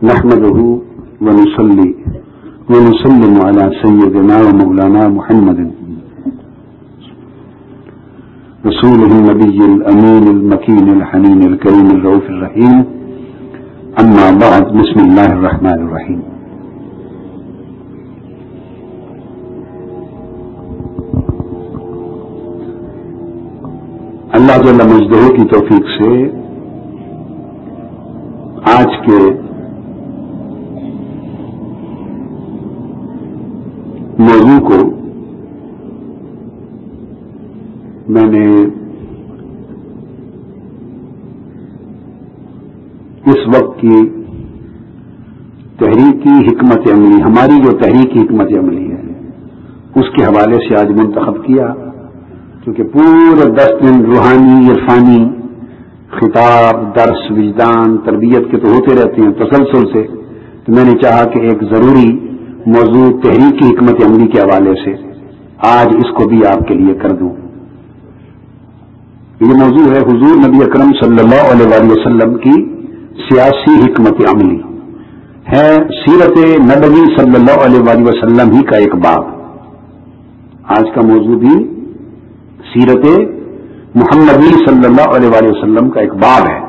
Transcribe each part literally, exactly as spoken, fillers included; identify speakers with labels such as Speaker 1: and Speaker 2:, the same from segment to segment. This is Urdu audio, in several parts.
Speaker 1: نحمده ونصلي ونسلم على سيدنا ومولانا محمد رسوله النبي الأمين المكين الحنين الكريم الرؤوف الرحيم. أما بعد، بسم الله الرحمن الرحيم. اللہ جل مجدہ کی توفیق سے آج کے موضوع کو میں نے اس وقت کی تحریکی حکمت عملی، ہماری جو تحریکی حکمت عملی ہے، اس کے حوالے سے آج منتخب کیا، کیونکہ پورے دس دن روحانی عرفانی خطاب، درس، وجدان، تربیت کے تو ہوتے رہتے ہیں تسلسل سے، تو میں نے چاہا کہ ایک ضروری موضوع تحریکی حکمت عملی کے حوالے سے آج اس کو بھی آپ کے لیے کر دوں. یہ موضوع ہے حضور نبی اکرم صلی اللہ علیہ وآلہ وسلم کی سیاسی حکمت عملی، ہے سیرت نبوی صلی اللہ علیہ وآلہ وسلم ہی کا ایک باب. آج کا موضوع بھی سیرت محمدی صلی اللہ علیہ وآلہ وسلم کا ایک باب ہے،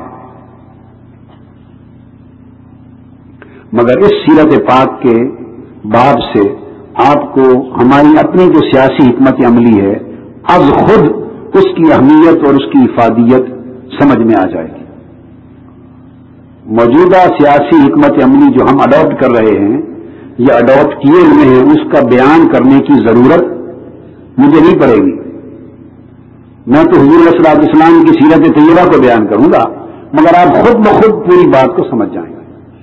Speaker 1: مگر اس سیرت پاک کے باب سے آپ کو ہماری اپنی جو سیاسی حکمت عملی ہے از خود اس کی اہمیت اور اس کی افادیت سمجھ میں آ جائے گی. موجودہ سیاسی حکمت عملی جو ہم اڈاپٹ کر رہے ہیں یا اڈاپٹ کیے ہوئے ہیں، اس کا بیان کرنے کی ضرورت مجھے نہیں پڑے گی. میں تو حضور صلی اللہ علیہ وسلم کی سیرت طیبہ کو بیان کروں گا، مگر آپ خود بخود پوری بات کو سمجھ جائیں گے.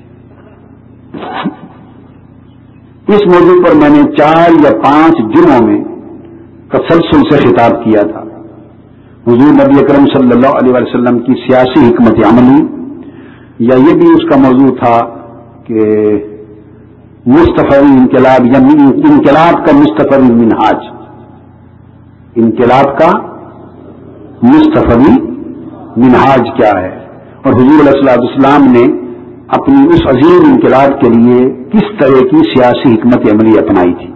Speaker 1: اس موضوع پر میں نے چار یا پانچ جمعوں میں تسلسل سے خطاب کیا تھا. حضور نبی اکرم صلی اللہ علیہ وسلم کی سیاسی حکمت عملی، یا یہ بھی اس کا موضوع تھا کہ مصطفی انقلاب یا انقلاب کا مصطفی منہاج، انقلاب کا مصطفی منہاج کیا ہے، اور حضور علیہ الصلوۃ والسلام نے اپنی اس عظیم انقلاب کے لیے کس طرح کی سیاسی حکمت عملی اپنائی تھی.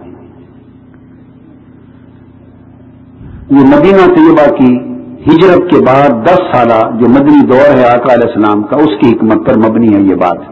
Speaker 1: یہ مدینہ طیبہ کی ہجرت کے بعد دس سالہ جو مدنی دور ہے آقا علیہ السلام کا، اس کی حکمت پر مبنی ہے یہ بات.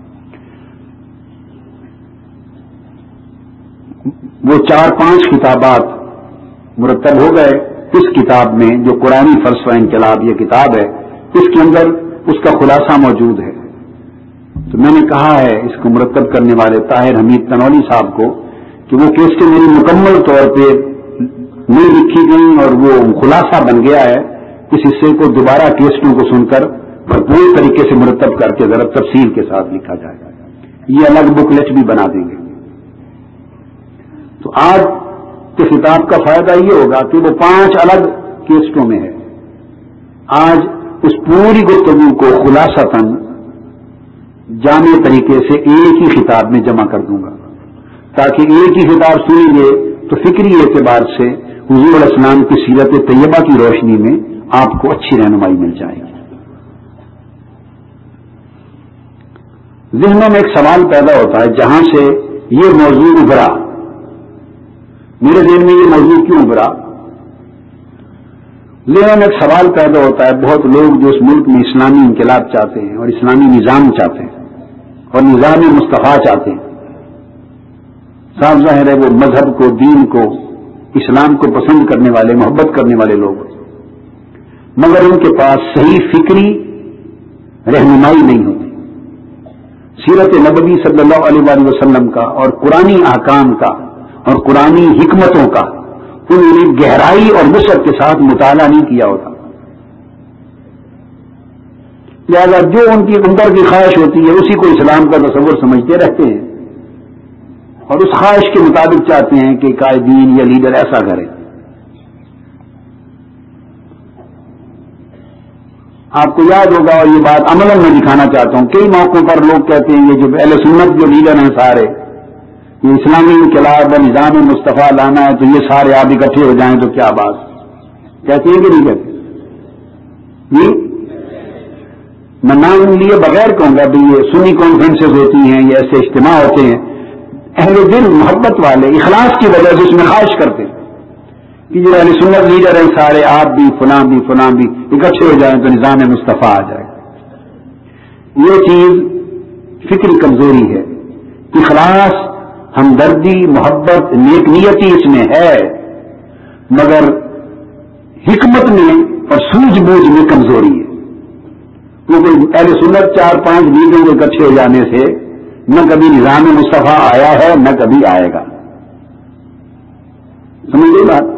Speaker 1: وہ چار پانچ خطابات مرتب ہو گئے. اس کتاب میں جو قرآنی فلسفہ انقلاب یہ کتاب ہے، اس کے اندر اس کا خلاصہ موجود ہے. تو میں نے کہا ہے اس کو مرتب کرنے والے طاہر حمید تنولی صاحب کو کہ وہ کیسٹیں میری مکمل طور پہ نہیں لکھی گئی اور وہ خلاصہ بن گیا ہے. اس حصے کو دوبارہ کیسٹوں کو سن کر بھرپور طریقے سے مرتب کر کے ذرا تفصیل کے ساتھ لکھا جائے گا. یہ الگ بکلیٹ بھی بنا دیں گے. تو آج کے خطاب کا فائدہ یہ ہوگا کہ وہ پانچ الگ کیسٹوں میں ہے. آج اس پوری گفتگو کو خلاصتاً جامع طریقے سے ایک ہی خطاب میں جمع کر دوں گا، تاکہ ایک ہی خطاب سنیں گے تو فکری اعتبار سے حضور علیہ السلام کی سیرت طیبہ کی روشنی میں آپ کو اچھی رہنمائی مل جائے گی. ذہنوں میں ایک سوال پیدا ہوتا ہے جہاں سے یہ موضوع ابھرا. میرے ذہن میں یہ موضوع کیوں ابھرا؟ ذہنوں میں ایک سوال پیدا ہوتا ہے. بہت لوگ جو اس ملک میں اسلامی انقلاب چاہتے ہیں اور اسلامی نظام چاہتے ہیں اور نظام مصطفیٰ چاہتے ہیں، صاف ظاہر ہے وہ مذہب کو، دین کو، اسلام کو پسند کرنے والے، محبت کرنے والے لوگ، مگر ان کے پاس صحیح فکری رہنمائی نہیں ہوتی. سیرت نبوی صلی اللہ علیہ وآلہ وسلم کا اور قرآنی احکام کا اور قرآنی حکمتوں کا انہوں نے گہرائی اور وسعت کے ساتھ مطالعہ نہیں کیا ہوتا. لہذا جو ان کی اندر کی خواہش ہوتی ہے اسی کو اسلام کا تصور سمجھتے رہتے ہیں اور اس خواہش کے مطابق چاہتے ہیں کہ قائدین یا لیڈر ایسا کرے. آپ کو یاد ہوگا اور یہ بات عملاً میں دکھانا چاہتا ہوں، کئی موقعوں پر لوگ کہتے ہیں یہ جو اہل سنت جو لیڈر ہیں سارے، یہ اسلامی انقلاب اور نظام مصطفیٰ لانا ہے تو یہ سارے آپ اکٹھے ہو جائیں تو کیا بات، کہتے ہیں کہ نہیں کہتے؟ جی میں نام لیے بغیر کہوں گا بھی یہ سنی کانفرنسز ہوتی ہیں، یہ ایسے اجتماع ہوتے ہیں، اہل دل محبت والے اخلاص کی وجہ سے اس میں خواہش کرتے کہ جو اہل سنت لیڈر ہیں سارے، آپ بھی فلاں بھی فلاں بھی اکٹھے ہو جائیں تو نظام مصطفیٰ آ جائے. یہ چیز فکری کمزوری ہے. اخلاص، ہمدردی، محبت، نیک نیتی اس میں ہے، مگر حکمت میں اور سوجھ بوجھ میں کمزوری ہے. کیونکہ اہل سنت چار پانچ لیڈروں کے اکٹھے ہو جانے سے نہ کبھی نظام مصطفیٰ آیا ہے نہ کبھی آئے گا. سمجھ گئی بات؟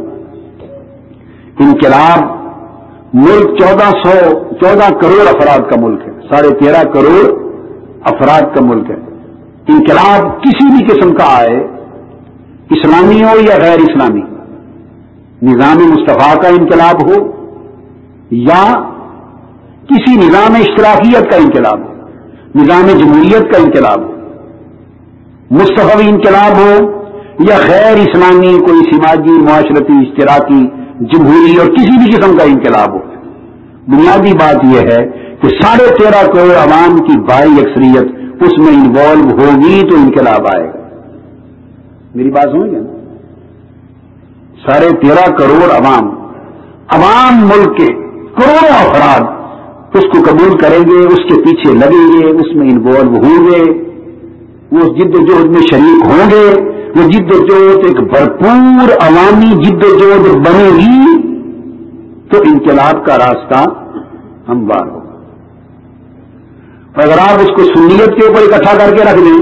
Speaker 1: انقلاب ملک چودہ سو چودہ کروڑ افراد کا ملک ہے، ساڑھے تیرہ کروڑ افراد کا ملک ہے. انقلاب کسی بھی قسم کا آئے، اسلامی ہو یا غیر اسلامی، نظام مصطفیٰ کا انقلاب ہو یا کسی نظام اشتراکیت کا انقلاب ہو، نظام جمہوریت کا انقلاب ہو، مصطفی انقلاب ہو یا غیر اسلامی کوئی سماجی، معاشرتی، اشتراکی، جمہوری اور کسی بھی قسم کا انقلاب ہو، بنیادی بات یہ ہے کہ ساڑھے تیرہ کروڑ عوام کی بھاری اکثریت اس میں انوالو ہوگی تو انقلاب آئے گا. میری بات سمجھ گئے؟ ساڑھے تیرہ کروڑ عوام عوام ملک کے کروڑوں افراد اس کو قبول کریں گے، اس کے پیچھے لگیں گے، اس میں انوالو ہوں گے، وہ جد و جہد میں شریک ہوں گے. وہ جد و جہد ایک بھرپور عوامی جد و جہد بنے گی تو انقلاب کا راستہ ہموار ہوگا. اگر آپ اس کو سنیت کے اوپر اکٹھا کر کے رکھ دیں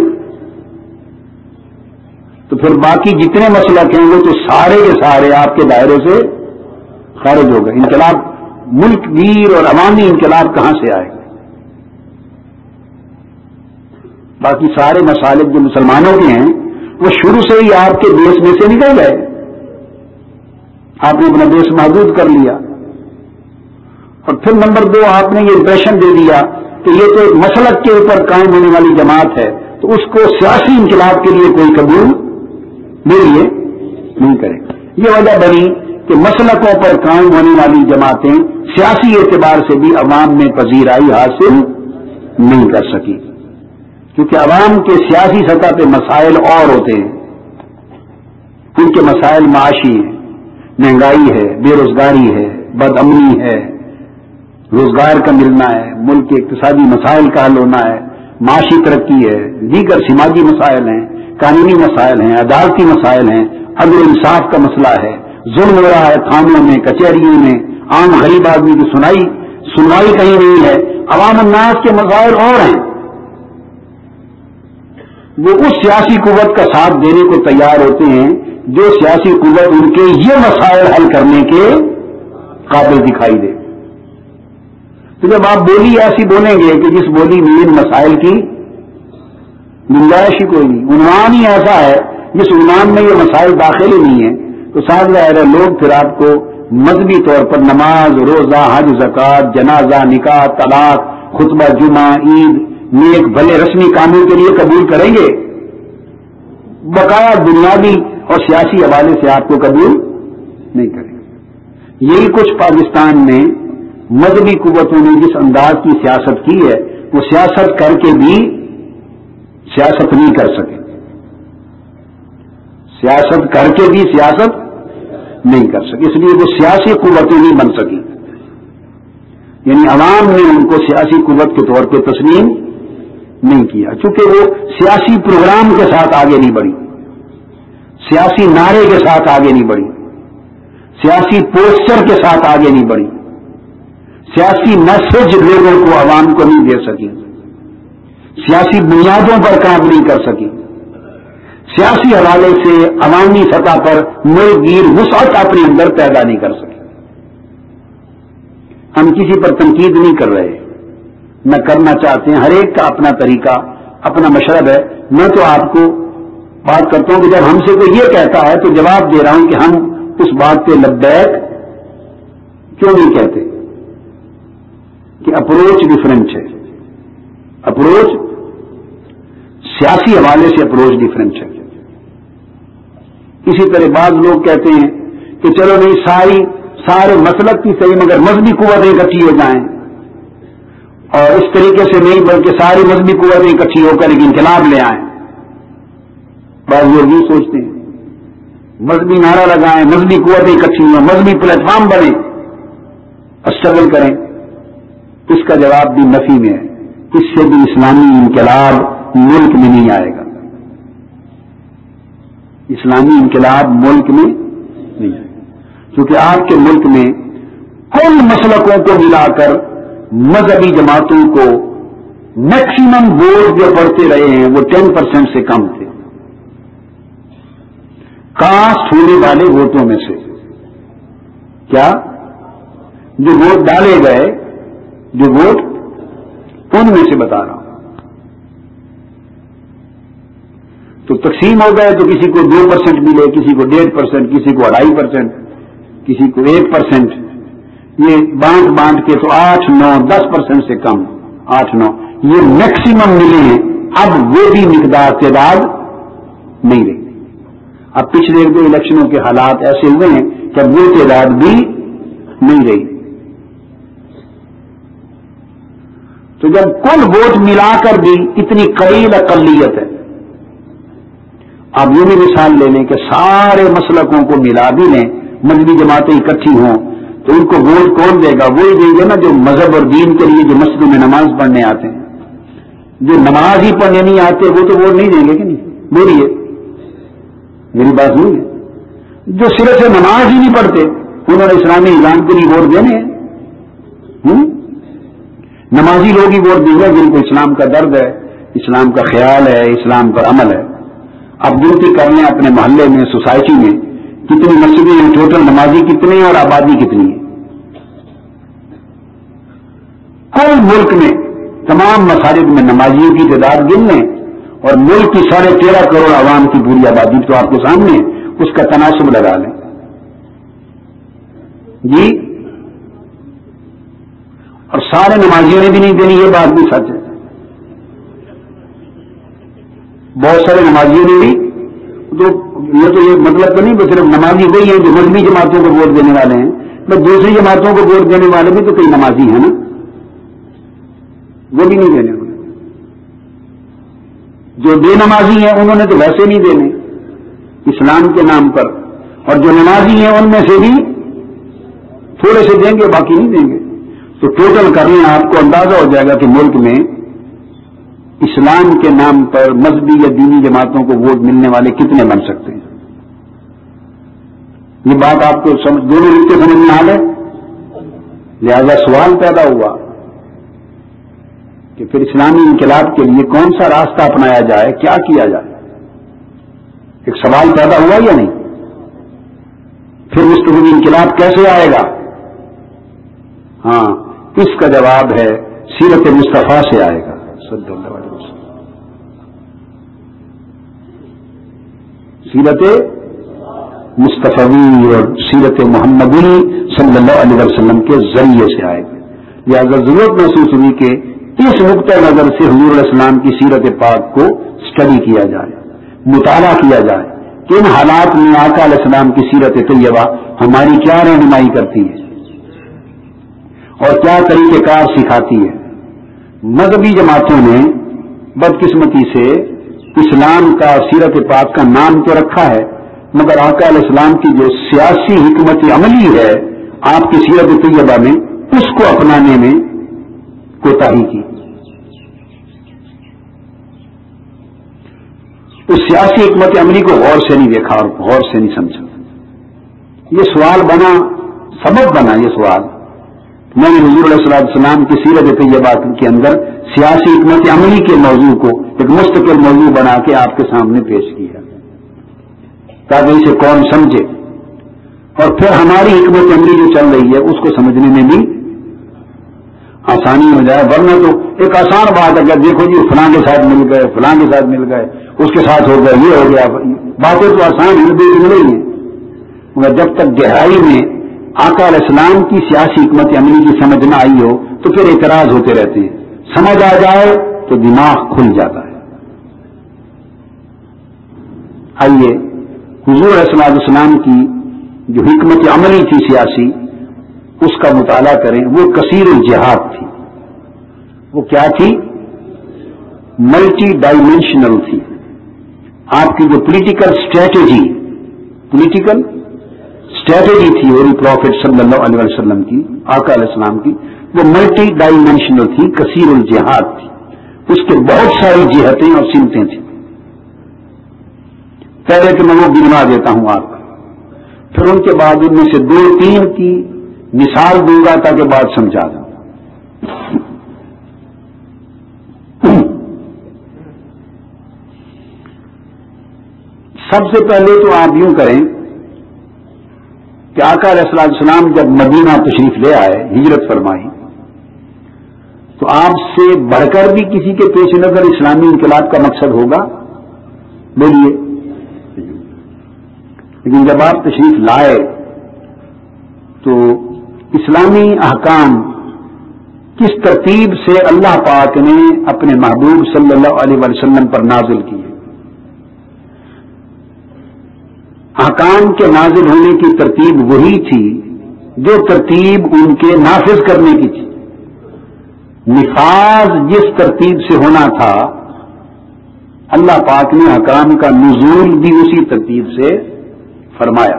Speaker 1: تو پھر باقی جتنے مسلک ہیں وہ تو سارے کے سارے آپ کے دائرے سے خارج ہو گئے. انقلاب، ملک گیر اور عوامی انقلاب کہاں سے آئے گا؟ باقی سارے مسالک جو مسلمانوں کے ہیں وہ شروع سے ہی آپ کے دیش میں سے نکل گئے. آپ نے اپنا دیش محدود کر لیا، اور پھر نمبر دو آپ نے یہ امپریشن دے دیا کہ یہ تو ایک مسلک کے اوپر قائم ہونے والی جماعت ہے تو اس کو سیاسی انقلاب کے لیے کوئی قبول نہیں ہے، نہیں کرے. یہ وجہ بنی کہ مسلکوں پر قائم ہونے والی جماعتیں سیاسی اعتبار سے بھی عوام میں پذیرائی حاصل نہیں کر سکی، کیونکہ عوام کے سیاسی سطح پہ مسائل اور ہوتے ہیں. ان کے مسائل معاشی ہیں، مہنگائی ہے، بے روزگاری ہے، بد امنی ہے، روزگار کا ملنا ہے، ملک کے اقتصادی مسائل کا حل ہونا ہے، معاشی ترقی ہے، دیگر سماجی مسائل ہیں، قانونی مسائل ہیں، عدالتی مسائل ہیں، عدل و انصاف کا مسئلہ ہے، ظلم ہو رہا ہے تھانوں میں، کچہریوں میں، عام غریب آدمی کی سنائی سنوائی کہیں نہیں ہے. عوام الناس کے مسائل اور ہیں. وہ اس سیاسی قوت کا ساتھ دینے کو تیار ہوتے ہیں جو سیاسی قوت ان کے یہ مسائل حل کرنے کے قابل دکھائی دے. تو جب آپ بولی ایسی بولیں گے کہ جس بولی میں ان مسائل کی گنجائش ہی کوئی نہیں، عنوان ہی ایسا ہے جس عنوان میں یہ مسائل داخل ہی نہیں ہے، تو صاحب ظاہر ہے لوگ پھر آپ کو مذہبی طور پر نماز، روزہ، حج، زکوٰۃ، جنازہ، نکاح، طلاق، خطبہ جمعہ، عید، نیک بھلے رسمی کاموں کے لیے قبول کریں گے، بقایا بنیادی اور سیاسی حوالے سے آپ کو قبول نہیں کریں گے. یہی کچھ پاکستان میں مذہبی قوتوں نے جس انداز کی سیاست کی ہے وہ سیاست کر کے بھی سیاست نہیں کر سکے. سیاست کر کے بھی سیاست نہیں کر سکے، اس لیے وہ سیاسی قوتیں نہیں بن سکی. یعنی عوام نے ان کو سیاسی قوت کے طور پہ تسلیم نہیں کیا، چونکہ وہ سیاسی پروگرام کے ساتھ آگے نہیں بڑھی، سیاسی نعرے کے ساتھ آگے نہیں بڑھی، سیاسی پوسٹر کے ساتھ آگے نہیں بڑھی، سیاسی میسج لوگوں کو عوام کو نہیں دے سکی، سیاسی بنیادوں پر کام نہیں کر سکی، سیاسی حوالے سے عوامی سطح پر ملک گیر وسعت اپنے اندر پیدا نہیں کر سکی. ہم کسی پر تنقید نہیں کر رہے، نہ کرنا چاہتے ہیں، ہر ایک کا اپنا طریقہ، اپنا مشرب ہے. میں تو آپ کو بات کرتا ہوں کہ جب ہم سے کوئی یہ کہتا ہے تو جواب دے رہا ہوں کہ ہم اس بات پہ لبیک کیوں نہیں کہتے کہ اپروچ ڈفرینٹ ہے. اپروچ سیاسی حوالے سے اپروچ ڈفرینٹ ہے. اسی طرح بعض لوگ کہتے ہیں کہ چلو نہیں ساری سارے مسلک کی صحیح مگر مذہبی قوتیں اکٹھی ہو جائیں. اور اس طریقے سے نہیں بلکہ ساری مذہبی قوتیں اکٹھی ہو کر ایک انقلاب لے آئیں. بعض لوگ یہ سوچتے ہیں مذہبی نعرہ لگائیں, مذہبی قوتیں اکٹھی ہوں, مذہبی پلیٹ فارم بنے, اسٹرگل کریں. اس کا جواب بھی نفی میں ہے. اس سے بھی اسلامی انقلاب ملک میں نہیں آئے گا. اسلامی انقلاب ملک میں نہیں آئے گا, کیونکہ آپ کے ملک میں کل مسلکوں کو ملا کر مذہبی جماعتوں کو میکسیمم ووٹ جو پڑتے رہے ہیں وہ ٹین پرسینٹ سے کم تھے. کاسٹ ہونے والے ووٹوں میں سے کیا جو ووٹ ڈالے گئے, جو ووٹ ان میں سے بتا رہا ہوں. تو تقسیم ہو گئے تو کسی کو دو پرسینٹ ملے, کسی کو ڈیڑھ پرسینٹ, کسی کو اڑائی پرسینٹ, کسی کو ایک پرسینٹ. یہ بانٹ بانٹ کے تو آٹھ نو دس پرسینٹ سے کم, آٹھ نو یہ میکسیمم ملے ہیں. اب وہ بھی مقدار تعداد نہیں رہی. اب پچھلے دو الیکشنوں کے حالات ایسے ہوئے ہیں کہ اب وہ تعداد بھی نہیں رہی. تو جب کل ووٹ ملا کر بھی اتنی قلیل اقلیت ہے, اب یہ بھی مثال لے لیں کہ سارے مسلکوں کو ملا بھی لیں, مذہبی جماعتیں اکٹھی ہوں, تو ان کو ووٹ کون دے گا؟ وہی دیں گے نا جو مذہب اور دین کے لیے جو مسجد میں نماز پڑھنے آتے ہیں. جو نماز ہی پڑھنے نہیں آتے وہ تو ووٹ نہیں دیں گے کہ نہیں؟ بولیے, میری بات نہیں ہے. جو صرف سے نماز ہی نہیں پڑھتے انہوں نے اسلامی نظام کے لیے ووٹ دینے ہیں. نمازی لوگ ہی ووٹ دیں گے جن کو اسلام کا درد ہے, اسلام کا خیال ہے, اسلام پر عمل ہے. اب گنتی کر لیں اپنے محلے میں, سوسائٹی میں کتنی مسجدیں ہیں, ٹوٹل نمازی کتنے ہیں اور آبادی کتنی ہے. کل ملک میں تمام مساجد میں نمازیوں کی تعداد گن لیں اور ملک کی ساڑھے تیرہ کروڑ عوام کی پوری آبادی تو آپ کے سامنے ہے, اس کا تناسب لگا لیں جی. اور سارے نمازیوں نے بھی نہیں دینی, یہ بات بھی سچ ہے. بہت سارے نمازیوں نے بھی, تو یہ تو یہ مطلب تو نہیں کہ صرف نمازی وہی ہیں جو مذہبی جماعتوں کو ووٹ دینے والے ہیں, بس دوسری جماعتوں کو ووٹ دینے والے بھی تو کئی نمازی ہیں نا, وہ بھی نہیں دینے والے. جو بے نمازی ہیں انہوں نے تو ویسے نہیں دینے اسلام کے نام پر, اور جو نمازی ہیں ان میں سے بھی تھوڑے سے دیں گے, باقی نہیں دیں گے. تو ٹوٹل کرنے آپ کو اندازہ ہو جائے گا کہ ملک میں اسلام کے نام پر مذہبی یا دینی جماعتوں کو ووٹ ملنے والے کتنے بن سکتے ہیں. یہ بات آپ کو سمجھ, دونوں رشتے سمجھ میں آ گئے. لہذا سوال پیدا ہوا کہ پھر اسلامی انقلاب کے لیے کون سا راستہ اپنایا جائے, کیا کیا جائے. ایک سوال پیدا ہوا یا نہیں؟ پھر مستقبل انقلاب کیسے آئے گا؟ ہاں, اس کا جواب ہے سیرت مصطفیٰ سے آئے گا صلی اللہ علیہ وسلم. سیرت مصطفی اور سیرت محمدی صلی اللہ علیہ وسلم کے ذریعے سے آئے گا. لہذا ضرورت محسوس ہوئی کہ اس نقطۂ نظر سے حضور علیہ السلام کی سیرت پاک کو اسٹڈی کیا جائے, مطالعہ کیا جائے کہ ان حالات میں آقا علیہ السلام کی سیرت طیبہ ہماری کیا رہنمائی کرتی ہے اور کیا طریقہ کار سکھاتی ہے. مذہبی جماعتوں نے بدقسمتی سے اسلام کا سیرت پاک کا نام تو رکھا ہے, مگر آقا علیہ السلام کی جو سیاسی حکمت عملی ہے آپ کی سیرت طیبہ میں, اس کو اپنانے میں کوتاہی کی. اس سیاسی حکمت عملی کو غور سے نہیں دیکھا اور غور سے نہیں سمجھا. یہ سوال بنا, سبب بنا یہ سوال. میں نے حضور علیہ السلام کی سیرت طیبہ کے اندر سیاسی حکمت عملی کے موضوع کو ایک مستقل موضوع بنا کے آپ کے سامنے پیش کیا تاکہ اسے قوم سمجھے, اور پھر ہماری حکمت عملی جو چل رہی ہے اس کو سمجھنے میں بھی آسانی ہو جائے. ورنہ تو ایک آسان بات ہے کہ دیکھو جی فلاں کے ساتھ مل گئے, فلاں کے ساتھ مل گئے, اس کے ساتھ ہو گیا, یہ ہو گیا. باتیں تو آسان ہیں, بے جملے ہی ہیں, مگر جب تک گہرائی میں آقا علیہ السلام کی سیاسی حکمت عملی کی سمجھ نہ آئی ہو تو پھر اعتراض ہوتے رہتے ہیں. سمجھ آ جائے تو دماغ کھل جاتا ہے. آئیے حضور علیہ السلام کی جو حکمت عملی تھی سیاسی, اس کا مطالعہ کریں. وہ کثیر الجہاد تھی. وہ کیا تھی؟ ملٹی ڈائمینشنل تھی. آپ کی جو پولیٹیکل اسٹریٹجی پولیٹیکل اسٹریٹجی تھی ہولی پروفٹ صلی اللہ علیہ وسلم کی، آقا علیہ السلام کی، وہ ملٹی ڈائمینشنل تھی، کثیر الجہات تھی. اس کے بہت ساری جہتیں اور سمتیں تھیں. پہلے کہ میں وہ گنوا دیتا ہوں آپ کو، پھر ان کے بعد ان میں سے دو تین کی مثال دوں گا تاکہ بات سمجھا دوں. سب سے پہلے تو آپ یوں کریں کہ آقا علیہ السلام جب مدینہ تشریف لے آئے، ہجرت فرمائی، تو آپ سے بڑھ کر بھی کسی کے پیش نظر اسلامی انقلاب کا مقصد ہوگا؟ بولیے. لیکن جب آپ تشریف لائے تو اسلامی احکام کس ترتیب سے اللہ پاک نے اپنے محبوب صلی اللہ علیہ وسلم پر نازل کیے. احکام کے نازل ہونے کی ترتیب وہی تھی جو ترتیب ان کے نافذ کرنے کی تھی. نفاذ جس ترتیب سے ہونا تھا، اللہ پاک نے احکام کا نزول بھی اسی ترتیب سے فرمایا.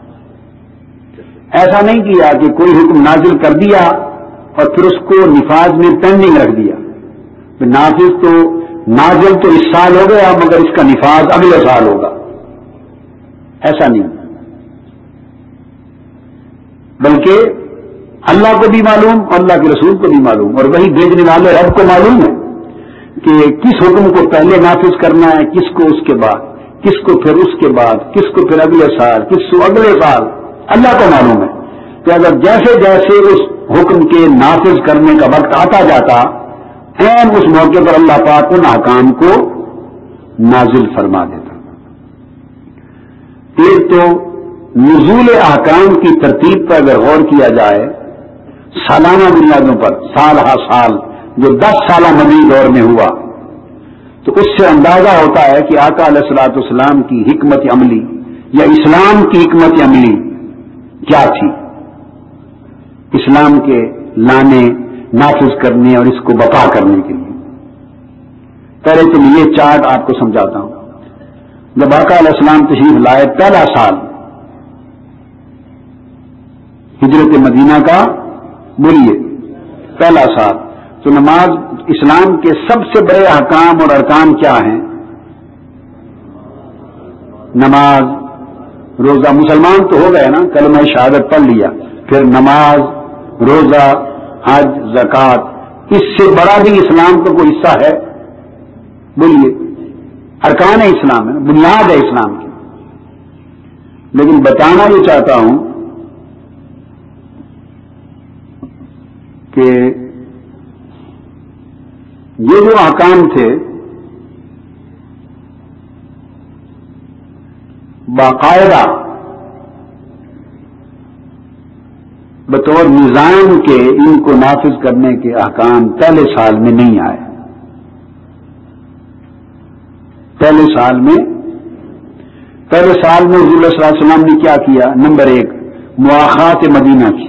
Speaker 1: ایسا نہیں کیا کہ کوئی حکم نازل کر دیا اور پھر اس کو نفاذ میں پینڈنگ رکھ دیا. نافذ تو نازل تو اس سال ہو گیا مگر اس کا نفاذ اگلے سال ہوگا، ایسا نہیں. بلکہ اللہ کو بھی معلوم اور اللہ کے رسول کو بھی معلوم اور وہی بھیجنے والے رب کو معلوم ہے کہ کس حکم کو پہلے نافذ کرنا ہے، کس کو اس کے بعد، کس کو پھر اس کے بعد، کس کو پھر اگلے سال، کس کو اگلے سال. اللہ کو معلوم ہے کہ اگر جیسے جیسے اس حکم کے نافذ کرنے کا وقت آتا جاتا، عین اس موقع پر اللہ پاک ان احکام کو نازل فرما دیتا. ایک تو نزول احکام کی ترتیب پر اگر غور کیا جائے سالانہ بنیادوں پر، سال ہا سال جو دس سالہ مدنی دور میں ہوا، تو اس سے اندازہ ہوتا ہے کہ آقا علیہ الصلوۃ والسلام کی حکمت عملی یا اسلام کی حکمت عملی کیا تھی اسلام کے لانے، نافذ کرنے اور اس کو بقا کرنے کے لیے. پہلے تو میں یہ چارٹ آپ کو سمجھاتا ہوں. جب آقا علیہ السلام تشریف لائے، پہلا سال ہجرت مدینہ کا، بولیے پہلا سال، تو نماز اسلام کے سب سے بڑے احکام اور ارکان کیا ہیں؟ نماز، روزہ. مسلمان تو ہو گئے نا، کلمہ شہادت پڑھ لیا، پھر نماز، روزہ، حج، زکوٰۃ. اس سے بڑا بھی اسلام کا کوئی حصہ ہے؟ بولیے. ارکان اسلام ہے، بنیاد ہے اسلام کی. لیکن بتانا یہ چاہتا ہوں کہ یہ جو احکام تھے باقاعدہ بطور نظام کے ان کو نافذ کرنے کے احکام پہلے سال میں نہیں آئے. پہلے سال میں پہلے سال میں حضور صلی اللہ علیہ وسلم نے کیا کیا؟ نمبر ایک، مواخات مدینہ کی.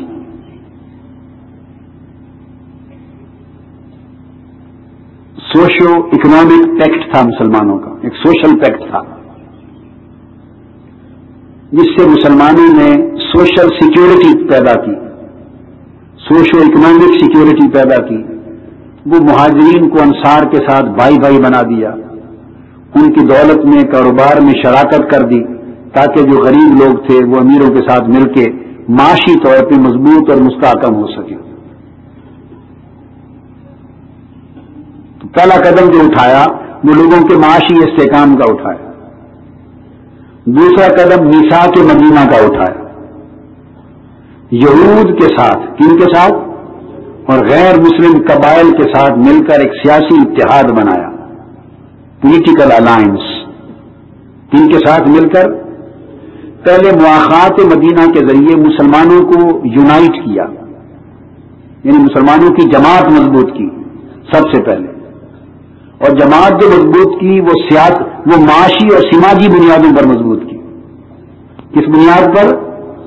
Speaker 1: سوشو اکنامک پیکٹ تھا مسلمانوں کا، ایک سوشل پیکٹ تھا جس سے مسلمانوں نے سوشل سیکیورٹی پیدا کی، سوشو اکنامک سیکیورٹی پیدا کی. وہ مہاجرین کو انصار کے ساتھ بھائی بھائی بنا دیا، ان کی دولت میں، کاروبار میں شراکت کر دی تاکہ جو غریب لوگ تھے وہ امیروں کے ساتھ مل کے معاشی طور پہ مضبوط اور مستحکم ہو سکے. تو پہلا قدم جو اٹھایا وہ لوگوں کے معاشی استحکام کا اٹھایا. دوسرا قدم میثاق مدینہ کا اٹھایا، یہود کے ساتھ، کن کے ساتھ؟ اور غیر مسلم قبائل کے ساتھ مل کر ایک سیاسی اتحاد بنایا، پولیٹیکل الائنس. کن کے ساتھ مل کر؟ پہلے مواخات مدینہ کے ذریعے مسلمانوں کو یونائٹ کیا، یعنی مسلمانوں کی جماعت مضبوط کی سب سے پہلے. اور جماعت جو مضبوط کی وہ سیاست وہ معاشی اور سماجی بنیادوں پر مضبوط کی. کس بنیاد پر؟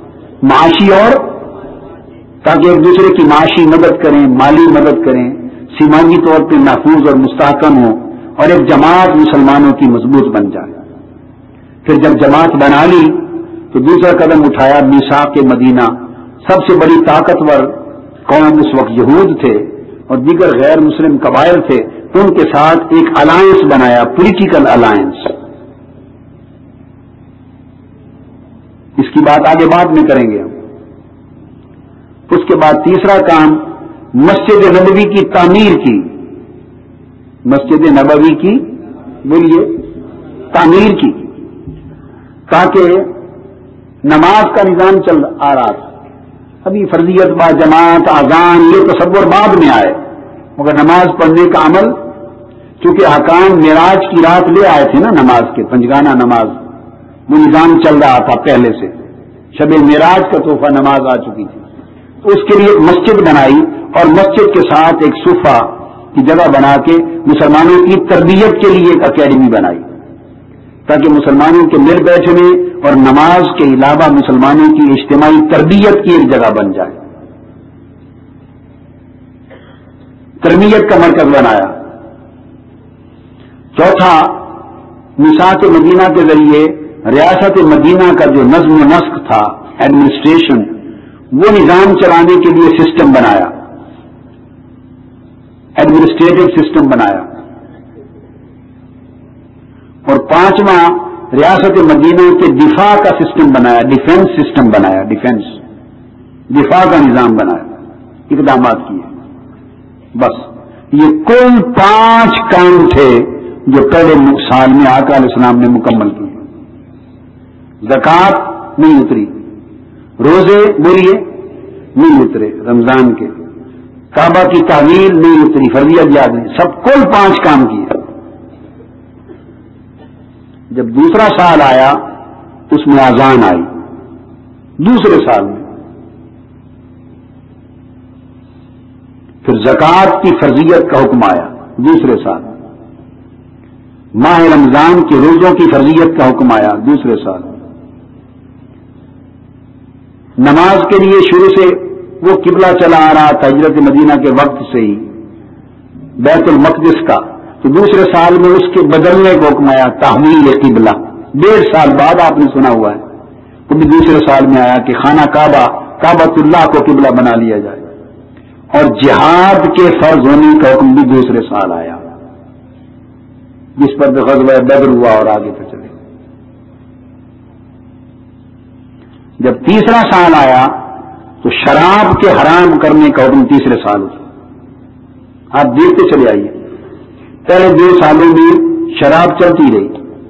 Speaker 1: معاشی اور، تاکہ ایک دوسرے کی معاشی مدد کریں، مالی مدد کریں، سماجی طور پہ محفوظ اور مستحکم ہو اور ایک جماعت مسلمانوں کی مضبوط بن جائے. پھر جب جماعت بنا لی تو دوسرا قدم اٹھایا میثاق مدینہ. سب سے بڑی طاقتور قوم اس وقت یہود تھے اور دیگر غیر مسلم قبائل تھے، تو ان کے ساتھ ایک الائنس بنایا، پولیٹیکل الائنس. اس کی بات آگے بعد میں کریں گے. اس کے بعد تیسرا کام مسجد نبوی کی تعمیر کی. مسجد نبوی کی بولیے تعمیر کی، تاکہ نماز کا نظام چل آ رہا تھا. ابھی فرضیت با جماعت اذان یہ تصور بعد میں آئے، مگر نماز پڑھنے کا عمل چونکہ حکام معراج کی رات لے آئے تھے نا نماز کے، پنجگانہ نماز، وہ نظام چل رہا تھا پہلے سے. شب معراج کا تحفہ نماز آ چکی تھی، تو اس کے لیے ایک مسجد بنائی اور مسجد کے ساتھ ایک صوفہ کی جگہ بنا کے مسلمانوں کی تربیت کے لیے ایک اکیڈمی بنائی، تاکہ مسلمانوں کے مل بیٹھنے اور نماز کے علاوہ مسلمانوں کی اجتماعی تربیت کی ایک جگہ بن جائے. تربیت کا مرکز بنایا. چوتھا، میثاق مدینہ کے ذریعے ریاست مدینہ کا جو نظم و نسق تھا، ایڈمنسٹریشن، وہ نظام چلانے کے لیے سسٹم بنایا، ایڈمنسٹریٹو سسٹم بنایا. اور پانچواں، ریاست مدینہ کے دفاع کا سسٹم بنایا، ڈیفنس سسٹم بنایا، ڈیفنس دفاع کا نظام بنایا، اقدامات کیے. بس یہ کل پانچ کام تھے جو پہلے سال میں آقا علیہ السلام نے مکمل کیے. زکوٰۃ نہیں اتری، روزے بولیے نہیں اترے رمضان کے، کعبہ کی تعمیر نہیں اتری، فرضیت یاد نہیں، سب کل پانچ کام کیے. جب دوسرا سال آیا اس میں اذان آئی. دوسرے سال میں پھر زکوٰۃ کی فرضیت کا حکم آیا. دوسرے سال ماہ رمضان کے روزوں کی فرضیت کا حکم آیا. دوسرے سال نماز کے لیے شروع سے وہ قبلہ چلا آ رہا تھا ہجرت مدینہ کے وقت سے ہی بیت المقدس کا، تو دوسرے سال میں اس کے بدلنے کو حکم آیا، تحویل قبلہ. ڈیڑھ سال بعد آپ نے سنا ہوا ہے، وہ بھی دوسرے سال میں آیا کہ خانہ کعبہ کعبۃ اللہ کو قبلہ بنا لیا جائے. اور جہاد کے فرض ہونے کا حکم بھی دوسرے سال آیا، جس پر غزوہ بدر ہوا اور آگے پہ چلے. جب تیسرا سال آیا تو شراب کے حرام کرنے کا حکم تیسرے سال ہوا. آپ دیکھتے چلے آئیے، پہلے دو سالوں میں شراب چلتی رہی،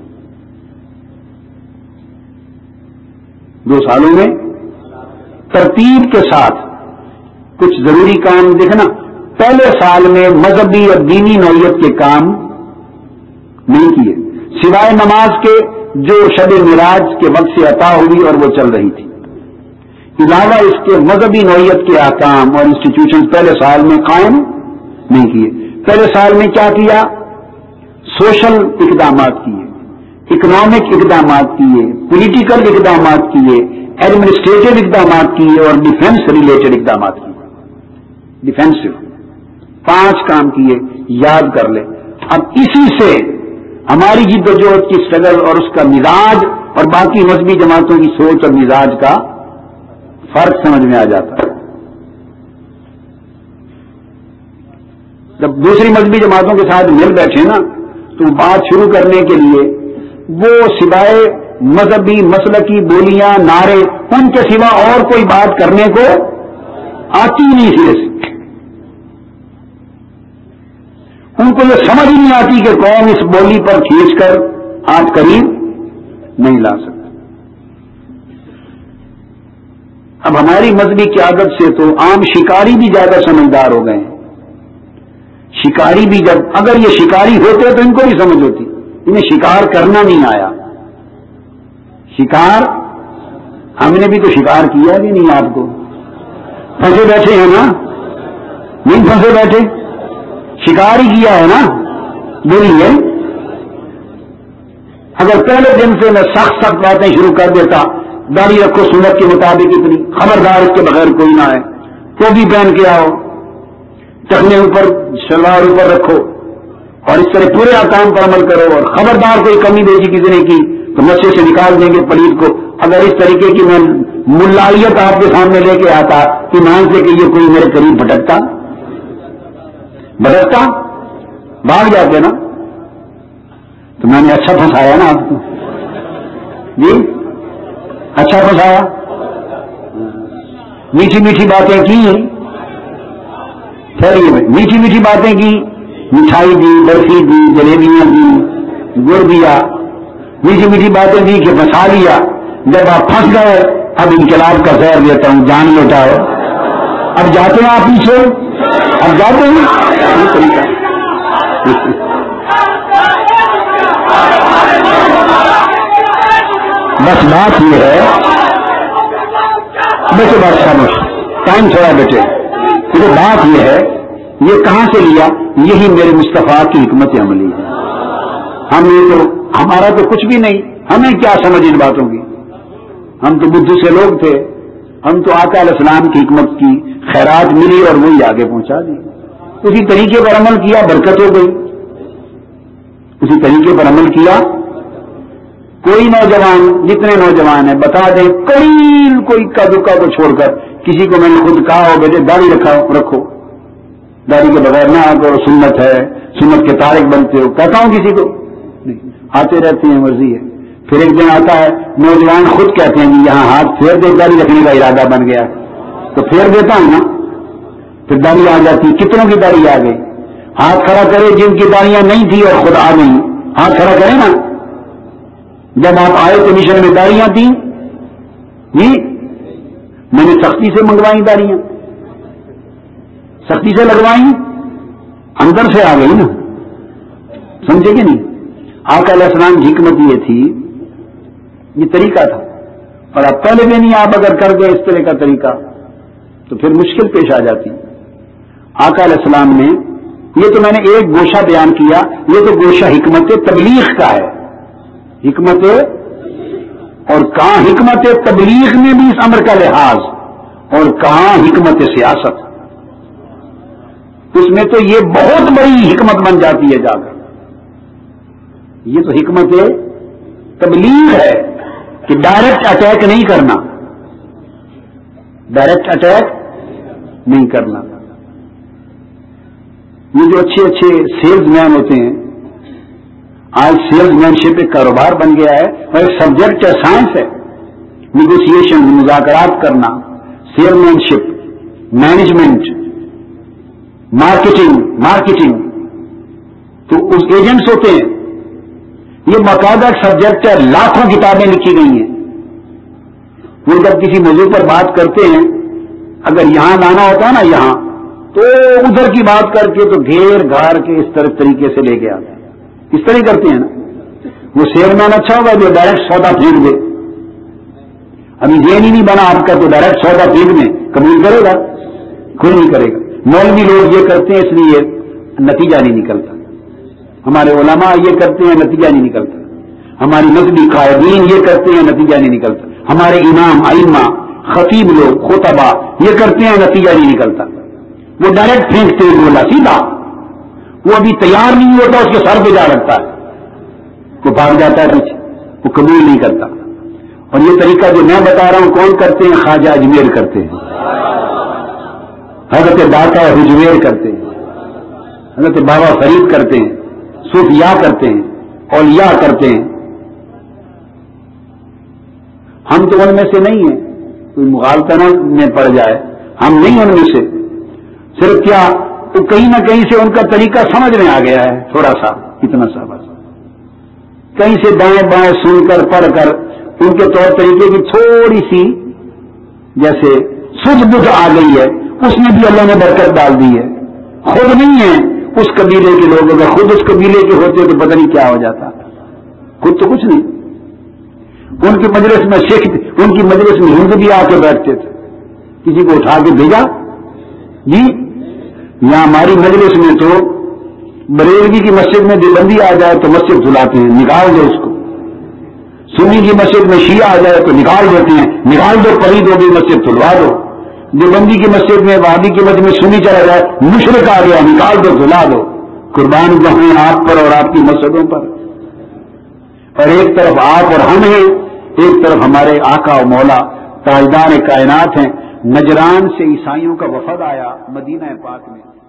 Speaker 1: دو سالوں میں ترتیب کے ساتھ کچھ ضروری کام دیکھنا. پہلے سال میں مذہبی اور دینی نوعیت کے کام نہیں کیے، سوائے نماز کے جو شب معراج کے وقت سے عطا ہوئی اور وہ چل رہی تھی. علاوہ اس کے مذہبی نوعیت کے احکام اور انسٹیٹیوشن پہلے سال میں قائم نہیں کیے. پہلے سال میں کیا کیا؟ سوشل اقدامات کیے، اکنامک اقدامات کیے، پولیٹیکل اقدامات کیے، ایڈمنسٹریٹو اقدامات کیے اور ڈیفنس ریلیٹڈ اقدامات کیے. ڈیفینسو پانچ کام کیے، یاد کر لے. اب اسی سے ہماری جد و جہد کی اسٹرگل اور اس کا مزاج اور باقی مذہبی جماعتوں کی سوچ اور مزاج کا فرق سمجھ میں آ جاتا ہے. جب دوسری مذہبی جماعتوں کے ساتھ مل بیٹھے نا تو بات شروع کرنے کے لیے وہ سوائے مذہبی مسلکی بولیاں نعرے ان کے سوا اور کوئی بات کرنے کو آتی نہیں سرے سے. ان کو یہ سمجھ نہیں آتی کہ قوم اس بولی پر کھینچ کر آپ قریب نہیں لا سکتے. اب ہماری مذہبی قیادت سے تو عام شکاری بھی زیادہ سمجھدار ہو گئے ہیں. شکاری بھی جب اگر یہ شکاری ہوتے تو ان کو بھی سمجھ ہوتی، انہیں شکار کرنا نہیں آیا. شکار ہم نے بھی تو شکار کیا بھی نہیں. آپ کو پھنسے بیٹھے ہیں نا، نہیں پھنسے بیٹھے، شکار ہی کیا ہے نا. بولیے اگر پہلے دن سے میں سخت سخت باتیں شروع کر دیتا، داڑھی رکھو سنت کے مطابق اتنی، خبردار اس کے بغیر کوئی نہ ہے، ٹوپی پہن کے آؤ، ٹخنے اوپر شلوار اوپر رکھو اور اس طرح پورے احکام پر عمل کرو، اور خبردار کوئی کمی بیچی کسی نے کی تو مسجد سے نکال دیں گے پلیت کو۔ اگر اس طریقے کی میں ملائیت آپ کے سامنے لے کے آتا ایمان سے کہ یہ کوئی میرے قریب بھٹکتا بھٹکتا بھاگ جاتے نا، تو میں نے اچھا پھنسایا نا آپ کو، جی اچھا پھنسایا، میٹھی میٹھی باتیں کی، ٹھہریے میں میٹھی میٹھی باتیں کی، مٹھائی دی، برفی دی، جلیبیاں دی، گڑ دیا، میٹھی میٹھی باتیں دی کہ پھنسا لیا۔ جب آپ پھنس گئے اب انقلاب کا زہر دیتا ہوں، جان لوٹاؤ، اب جاتے ہیں آپ پیچھے، اب جاتے ہیں، یہ طریقہ بس بات یہ ہے، بیٹے بات خاموش، ٹائم تھوڑا بیٹے، تو بات یہ ہے، یہ کہاں سے لیا؟ یہی میرے مصطفیٰ کی حکمت عملی ہے۔ ہم یہ تو ہمارا تو کچھ بھی نہیں، ہمیں کیا سمجھ ان باتوں کی، ہم تو بدھ سے لوگ تھے، ہم تو آقا علیہ السلام کی حکمت کی خیرات ملی اور وہی آگے پہنچا دی، اسی طریقے پر عمل کیا برکت ہو گئی، اسی طریقے پر عمل کیا۔ کوئی نوجوان، جتنے نوجوان ہیں بتا دیں، قلیل کوئی کا دکا کو چھوڑ کر کسی کو میں نے خود کہا ہو بیٹے داڑھی رکھا رکھو، داڑھی کے بغیر نہ آپ کو سنت ہے، سنت کے تارک بنتے ہو، کہتا ہوں کسی کو نہیں، آتے رہتے ہیں، مرضی ہے۔ پھر ایک دن آتا ہے نوجوان خود کہتے ہیں کہ یہاں ہاتھ پھیر دے، داڑھی رکھنے کا ارادہ بن گیا تو پھیر دیتا ہوں نا، پھر داڑھی آ جاتی، کتنوں کی داڑھی آ گئی، ہاتھ کھڑا کرے جن کی داڑیاں نہیں تھی اور خود آ گئی، ہاتھ کھڑا کرے نا۔ جب آپ آئے تو مشن میں داڑیاں تھیں جی، میں نے سختی سے منگوائی داڑیاں، سختی سے لگوائی، اندر سے آ گئی نا، سمجھے کہ نہیں؟ آقا علیہ السلام کی حکمت یہ تھی، یہ طریقہ تھا، اور اب پہلے بھی نہیں، آپ اگر کر گئے اس طرح کا طریقہ تو پھر مشکل پیش آ جاتی۔ آقا علیہ السلام نے، یہ تو میں نے ایک گوشہ بیان کیا، یہ تو گوشہ حکمت تبلیغ کا ہے، حکمت، اور کہاں حکمت تبلیغ میں بھی اس امر کا لحاظ، اور کہاں حکمت سیاست، اس میں تو یہ بہت بڑی حکمت بن جاتی ہے جا کر۔ یہ تو حکمت تبلیغ ہے کہ ڈائریکٹ اٹیک نہیں کرنا، ڈائریکٹ اٹیک نہیں کرنا۔ یہ جو اچھے اچھے سیلز مین ہوتے ہیں، آج سیلز مین شپ ایک کاروبار بن گیا ہے اور ایک سبجیکٹ ہے، سائنس ہے، نیگوسیشن، مذاکرات کرنا، salesmanship, management, marketing marketing تو اس ایجنٹس ہوتے ہیں، یہ باقاعدہ سبجیکٹ ہے، لاکھوں کتابیں لکھی گئی ہیں۔ وہ جب کسی موضوع پر بات کرتے ہیں، اگر یہاں لانا ہوتا ہے نا یہاں، تو ادھر کی بات کر کے تو گھیر گھار کے اس طرح طریقے سے لے کے آتے ہیں، اس طرح کرتے ہیں نا۔ وہ سیل مین اچھا ہوگا جو ڈائریکٹ سودا پھینک دے، ابھی ذہن ہی نہیں بنا آپ کا تو ڈائریکٹ سودا پھینک دیں، قبول کرے گا؟ کوئی نہیں کرے گا۔ مولوی لوگ یہ کرتے ہیں اس لیے نتیجہ نہیں نکلتا، ہمارے علماء یہ کرتے ہیں نتیجہ نہیں نکلتا، ہماری مذہبی قائدین یہ کرتے ہیں نتیجہ نہیں نکلتا، ہمارے امام ائمہ خطیب لوگ خطبہ یہ کرتے ہیں نتیجہ نہیں نکلتا۔ وہ ڈائریکٹ پھینکتے ہیں بولا سیدھا، وہ ابھی تیار نہیں ہوتا اس کے سر پہ جا لگتا ہے، وہ بھاگ جاتا ہے پیچھے، وہ قبول نہیں کرتا۔ اور یہ طریقہ جو میں بتا رہا ہوں کون کرتے ہیں؟ خواجہ اجمیر کرتے ہیں، حضرت داتا حجویر کرتے ہیں، حضرت بابا فرید کرتے ہیں، صوفیاء کرتے ہیں، اولیاء کرتے ہیں۔ ہم تو ان میں سے نہیں ہیں، کوئی مغالطہ میں پڑ جائے، ہم نہیں ان میں سے، صرف کیا تو کہیں نہ کہیں سے ان کا طریقہ سمجھ میں آ گیا ہے، تھوڑا سا، اتنا سا بس، کہیں سے دائیں بائیں سن کر پڑھ کر ان کے طور طریقے کی تھوڑی سی جیسے سجھ بجھ آ گئی ہے، اس میں بھی اللہ نے برکت ڈال دی ہے۔ خود نہیں ہے اس قبیلے کے لوگ، اگر خود اس قبیلے کے ہوتے تو پتہ نہیں کیا ہو جاتا، خود تو کچھ نہیں۔ ان کی مجلس میں سکھ، ان کی مجلس میں ہند بھی آ کے بیٹھتے تھے، کسی کو اٹھا کے بھیجا جی، یہاں ہماری مجلس میں تو بریلوی کی مسجد میں دیوبندی آ جائے تو مسجد دھلاتے ہیں، نکال دو اس کو، سنی کی مسجد میں شیعہ آ جائے تو نکال دیتے ہیں، نکال دو، پلید ہوگی مسجد دھلوا دو، دیوبندی کی مسجد میں، وہابی کی مسجد میں سنی چلا جائے، مشرک آ گیا، نکال دو، جلا دو، قربان جاؤں آپ پر اور آپ کی مسجدوں پر۔ اور ایک طرف آپ اور ہم ہیں، ایک طرف ہمارے آقا و مولا تاجدار کائنات ہیں۔ نجران سے عیسائیوں کا وفد آیا مدینہ پاک میں،